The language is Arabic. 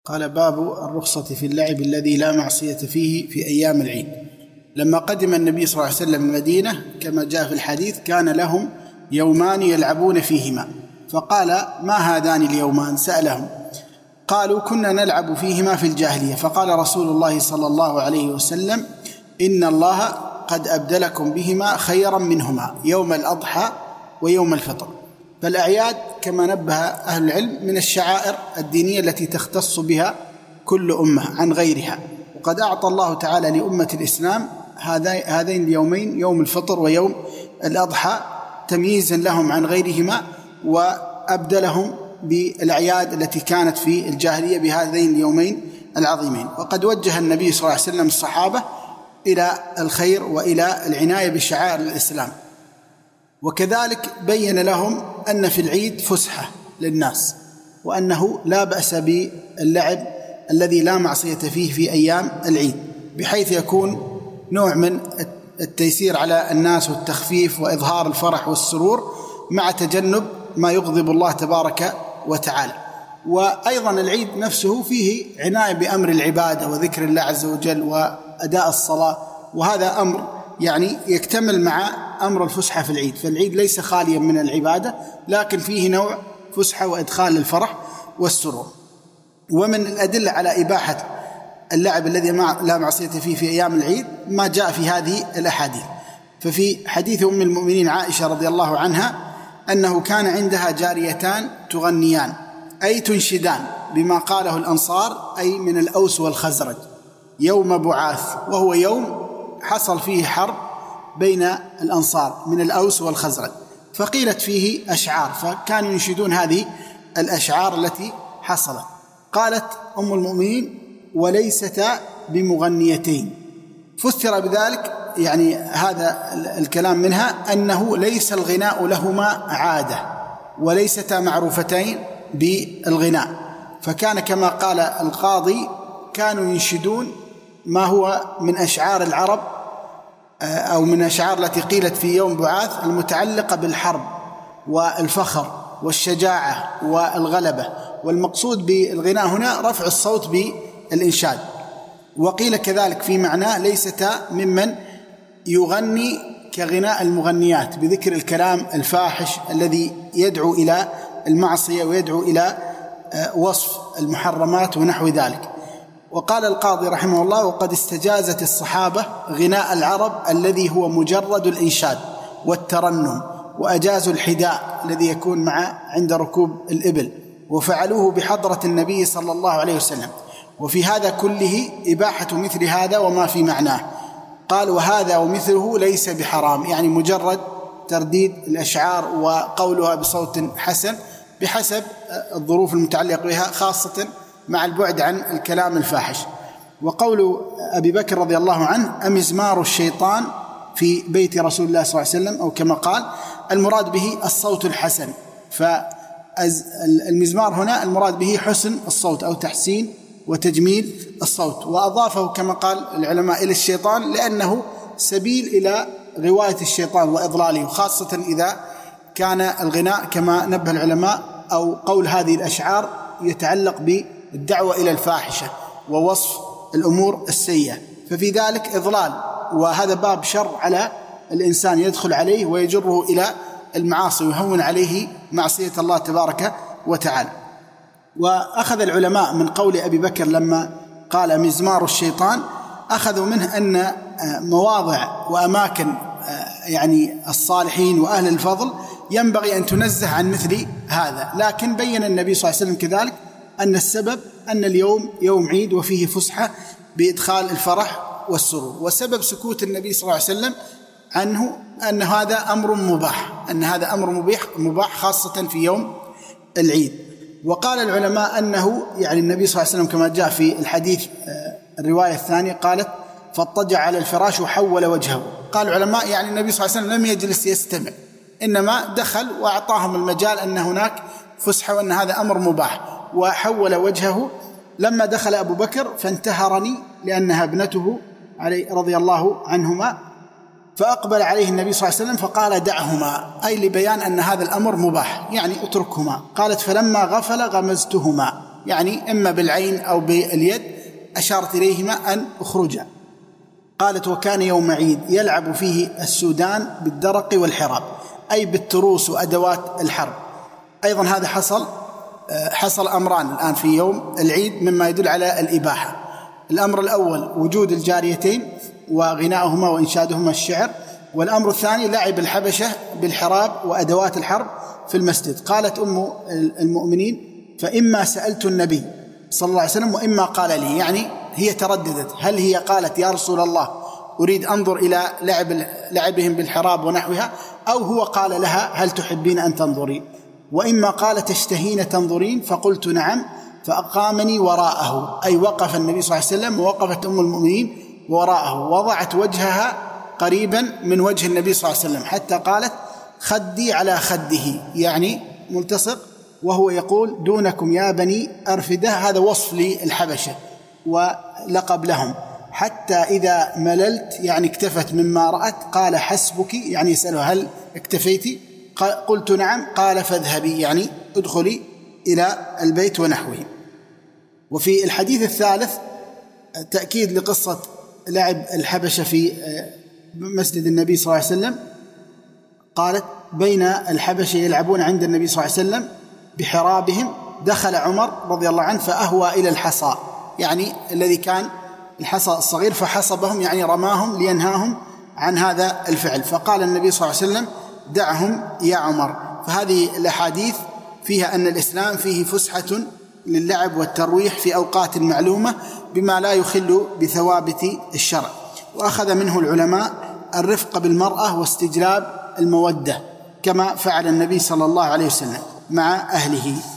قال: باب الرخصة في اللعب الذي لا معصية فيه في أيام العيد. لما قدم النبي صلى الله عليه وسلم المدينة كما جاء في الحديث كان لهم يومان يلعبون فيهما، فقال: ما هذان اليومان؟ سألهم، قالوا: كنا نلعب فيهما في الجاهلية. فقال رسول الله صلى الله عليه وسلم: إن الله قد أبدلكم بهما خيرا منهما، يوم الأضحى ويوم الفطر. فالأعياد كما نبه أهل العلم من الشعائر الدينية التي تختص بها كل أمة عن غيرها، وقد أعطى الله تعالى لأمة الإسلام هذين اليومين، يوم الفطر ويوم الأضحى، تمييزا لهم عن غيرهما، وأبدلهم بالأعياد التي كانت في الجاهلية بهذين اليومين العظيمين. وقد وجه النبي صلى الله عليه وسلم الصحابة إلى الخير وإلى العناية بشعائر الإسلام، وكذلك بين لهم أن في العيد فسحة للناس، وأنه لا بأس باللعب الذي لا معصية فيه في أيام العيد، بحيث يكون نوع من التيسير على الناس والتخفيف وإظهار الفرح والسرور مع تجنب ما يغضب الله تبارك وتعالى. وأيضا العيد نفسه فيه عناية بأمر العبادة وذكر الله عز وجل وأداء الصلاة، وهذا أمر يعني يكتمل مع أمر الفسحة في العيد. فالعيد ليس خاليا من العبادة، لكن فيه نوع فسحة وإدخال الفرح والسرور. ومن الأدلة على إباحة اللعب الذي لا معصية فيه في أيام العيد ما جاء في هذه الأحاديث. ففي حديث أم المؤمنين عائشة رضي الله عنها أنه كان عندها جاريتان تغنيان، أي تنشدان، بما قاله الأنصار أي من الأوس والخزرج، يوم بعاث، وهو يوم حصل فيه حرب بين الأنصار من الأوس والخزرج، فقيلت فيه أشعار، فكانوا ينشدون هذه الأشعار التي حصلت. قالت أم المؤمنين: وليستا بمغنيتين. فسر بذلك يعني هذا الكلام منها أنه ليس الغناء لهما عادة، وليستا معروفتين بالغناء، فكان كما قال القاضي كانوا ينشدون ما هو من أشعار العرب أو من أشعار التي قيلت في يوم بعاث المتعلقة بالحرب والفخر والشجاعة والغلبة، والمقصود بالغناء هنا رفع الصوت بالإنشاد. وقيل كذلك في معناه ليستا ممن يغني كغناء المغنيات بذكر الكلام الفاحش الذي يدعو إلى المعصية ويدعو إلى وصف المحرمات ونحو ذلك. وقال القاضي رحمه الله: وقد استجازت الصحابة غناء العرب الذي هو مجرد الإنشاد والترنم، وأجازوا الحداء الذي يكون عند ركوب الإبل، وفعلوه بحضرة النبي صلى الله عليه وسلم. وفي هذا كله إباحة مثل هذا وما في معناه. قال: وهذا ومثله ليس بحرام، يعني مجرد ترديد الأشعار وقولها بصوت حسن بحسب الظروف المتعلقة بها، خاصة مع البعد عن الكلام الفاحش. وقول أبي بكر رضي الله عنه: أمزمار الشيطان في بيت رسول الله صلى الله عليه وسلم، أو كما قال المراد به الصوت الحسن. فالمزمار هنا المراد به حسن الصوت أو تحسين وتجميل الصوت، وأضافه كما قال العلماء إلى الشيطان لأنه سبيل إلى غواية الشيطان وإضلاله، خاصة إذا كان الغناء كما نبه العلماء أو قول هذه الأشعار يتعلق بالدعوة إلى الفاحشة ووصف الأمور السيئة، ففي ذلك إضلال، وهذا باب شر على الإنسان يدخل عليه ويجره إلى المعاصي ويهون عليه معصية الله تبارك وتعالى. وأخذ العلماء من قول أبي بكر لما قال مزمار الشيطان، أخذوا منه أن مواضع وأماكن يعني الصالحين وأهل الفضل ينبغي أن تنزه عن مثل هذا، لكن بين النبي صلى الله عليه وسلم كذلك أن السبب أن اليوم يوم عيد وفيه فسحة بإدخال الفرح والسرور، وسبب سكوت النبي صلى الله عليه وسلم عنه أن هذا أمر مباح، أن هذا أمر مباح خاصة في يوم العيد. وقال العلماء أنه يعني النبي صلى الله عليه وسلم كما جاء في الحديث الرواية الثانية قالت: فاضطجع على الفراش وحول وجهه. قال العلماء يعني النبي صلى الله عليه وسلم لم يجلس يستمع، إنما دخل وأعطاهم المجال أن هناك فسحة وأن هذا أمر مباح، وحول وجهه. لما دخل أبو بكر فانتهرني لأنها ابنته رضي الله عنهما، فأقبل عليه النبي صلى الله عليه وسلم فقال: دعهما، أي لبيان أن هذا الأمر مباح، يعني اتركهما. قالت: فلما غفل غمزتهما، يعني إما بالعين أو باليد، أشارت إليهما أن أخرجا. قالت: وكان يوم عيد يلعب فيه السودان بالدرق والحراب، أي بالتروس وأدوات الحرب. أيضا هذا حصل أمران الآن في يوم العيد مما يدل على الإباحة. الأمر الأول وجود الجاريتين وغناؤهما وإنشادهما الشعر، والأمر الثاني لعب الحبشة بالحراب وأدوات الحرب في المسجد. قالت أم المؤمنين: فإما سألت النبي صلى الله عليه وسلم وإما قال لي، يعني هي ترددت، هل هي قالت يا رسول الله أريد أنظر إلى لعبهم بالحراب ونحوها، أو هو قال لها هل تحبين أن تنظري؟ وإما قالت تشتهين تنظرين، فقلت نعم، فأقامني وراءه، أي وقف النبي صلى الله عليه وسلم ووقفت أم المؤمنين وراءه، وضعت وجهها قريبا من وجه النبي صلى الله عليه وسلم، حتى قالت خدي على خده، يعني ملتصق، وهو يقول دونكم يا بني أرفدة، هذا وصف للحبشة ولقب لهم. حتى إذا مللت، يعني اكتفت مما رأت، قال حسبك، يعني يسألها هل اكتفيتي؟ قلت نعم. قال فاذهبي، يعني ادخلي إلى البيت ونحوه. وفي الحديث الثالث تأكيد لقصة لعب الحبشة في مسجد النبي صلى الله عليه وسلم. قالت: بين الحبشة يلعبون عند النبي صلى الله عليه وسلم بحرابهم، دخل عمر رضي الله عنه فأهوى إلى الحصى، يعني الذي كان الحصى الصغير، فحصبهم، يعني رماهم لينهاهم عن هذا الفعل. فقال النبي صلى الله عليه وسلم: دعهم يا عمر. فهذه الأحاديث فيها أن الإسلام فيه فسحة للعب والترويح في أوقات معلومة بما لا يخل بثوابت الشرع. وأخذ منه العلماء الرفق بالمرأة واستجلاب المودة، كما فعل النبي صلى الله عليه وسلم مع أهله.